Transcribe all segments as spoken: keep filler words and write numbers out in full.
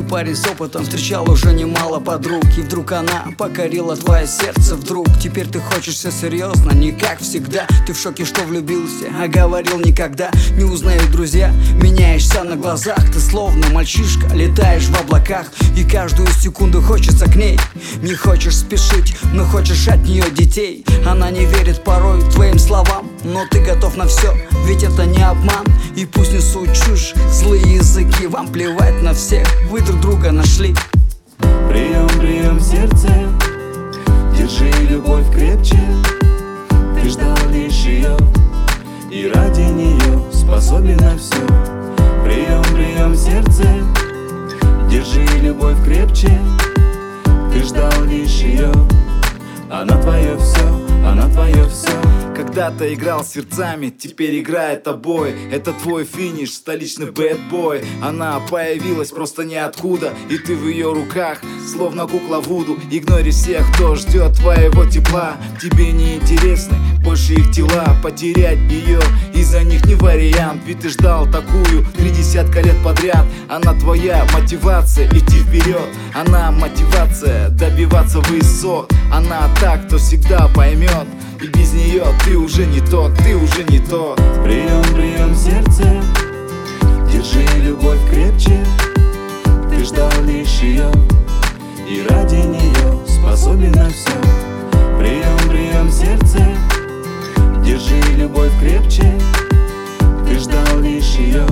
парень с опытом встречал уже немало подруг, и вдруг она покорила твое сердце вдруг. Теперь ты хочешь все серьезно, не как всегда. Ты в шоке, что влюбился, а говорил никогда. Не узнают друзья, меняешься на глазах. Ты словно мальчишка, летаешь в облаках, и каждую секунду хочется к ней. Не хочешь спешить, но хочешь от нее детей. Она не верит порой твоим словам, но ты готов на все, ведь это не обман. И пусть несут чушь злые языки, вам плевать на всех, вы друг друга нашли. Прием, прием в сердце, держи любовь крепче. Ты ждал лишь ее, и ради нее способен на все. Прием, прием в сердце, держи любовь крепче. Ты ждал лишь ее, она твое все, она твое все. Когда-то играл сердцами, теперь играет тобой. Это твой финиш, столичный бэтбой. Она появилась просто ниоткуда, и ты в ее руках, словно кукла Вуду. Игнори всех, кто ждет твоего тепла. Тебе не интересны больше их тела. Потерять ее из-за них не вариант, ведь ты ждал такую три десятка лет подряд. Она твоя мотивация идти вперед, она мотивация добиваться высот. Она так, кто всегда поймет, и без нее ты уже не тот, ты уже не тот. Прием, прием в сердце, держи любовь крепче. Ты ждал лишь ее, и ради нее способен на все. Прием, прием в сердце, держи любовь крепче. Ты ждал лишь ее,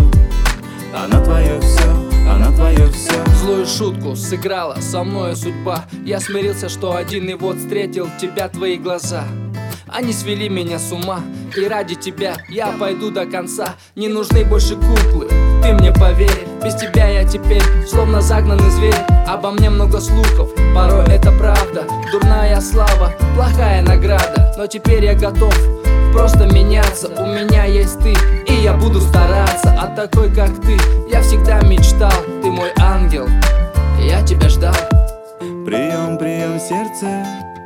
она твое все, она твое все. Злую шутку сыграла со мною судьба. Я смирился, что один, и вот встретил тебя, твои глаза. Они свели меня с ума, и ради тебя я пойду до конца. Не нужны больше куклы, ты мне поверь. Без тебя я теперь словно загнанный зверь. Обо мне много слухов, порой это правда. Дурная слава, плохая награда. Но теперь я готов просто меняться. У меня есть ты, и я буду стараться. А такой, как ты, я всегда мечтал. Ты мой ангел, я тебя ждал. Прием, прием в сердце,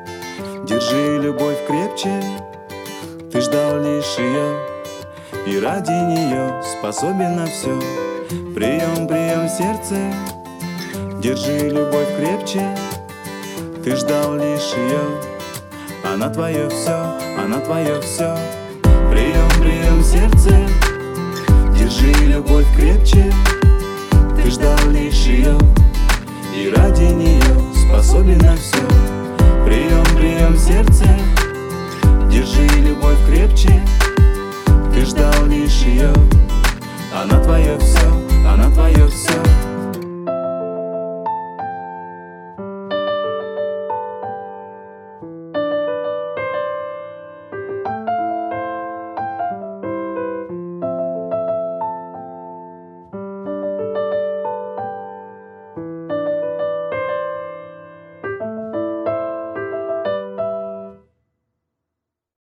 держи любовь крепче. Ты ждал лишь ее, и ради нее способен на все. Прием, прием в сердце, держи любовь крепче. Ты ждал лишь ее, она твое все, она твое все. Прием, прием в сердце, держи любовь крепче. Ты ждал лишь ее, и ради нее способен на все. Прием, прием в сердце, держи любовь крепче. Ты ждал лишь ее, она твое все, она твое все.